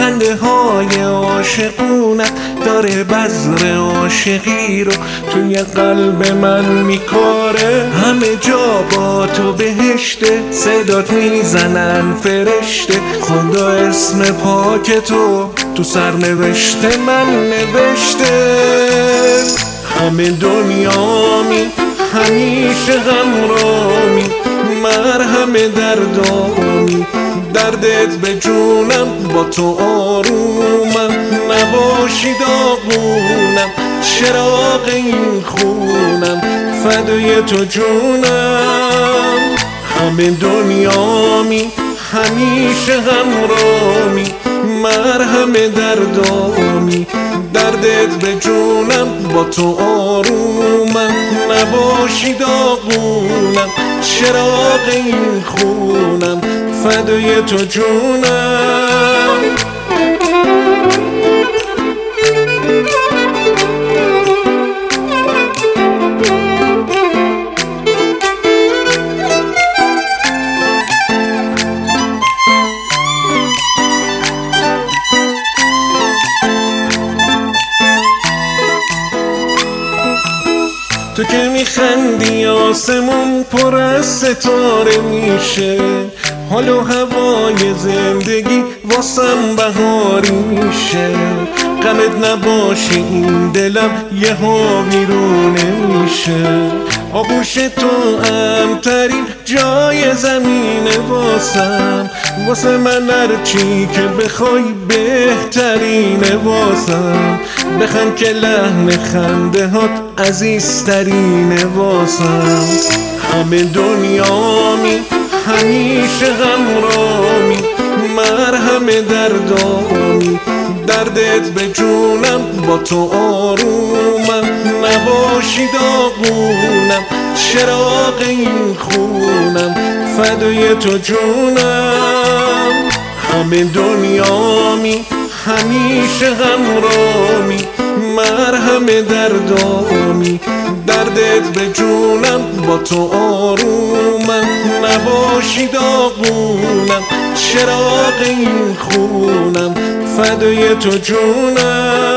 خنده های عاشقونت داره بذر عاشقی رو توی قلب من میکاره. همه جا با تو بهشته، صدات میزنن فرشته، خدا اسم پاک تو سرنوشته من نوشته. همه دنیامی همیشه غمرامی، مرهم دردامی، دردت به جونم با تو آرومم. نباشی داغونم، چراغ این خونم، فدای تو جونم. همه دنیامی همیشه غمرامی، مرهم دردامی، دردت به جونم با تو آرومم. نباشی داغونم، چراغ این خونم، فدای تو جونم. تو که میخندی آسمون پر از ستاره میشه، حال و هوای زندگی واسم بهاری میشه. غمت نباشه این دلم یه ها ویرونه میشه. آغوش تو امترین جای زمینه واسه من هرچی که بخوای بهترینه واسم. بخند که لحن خنده هات عزیزترینه واسم. همه دنیامی همیشه غمرامی، مرهم دردامی، دردت به جونم با تو آرومم. نباشی داغونم، چراغ این خونم، فدای تو جونم. همه دنیامی همیشه غمرامی، مرهم دردامی، دردت به جونم با تو آرومم. نباشی داغونم، چراغ این خونم، فدای تو جونم.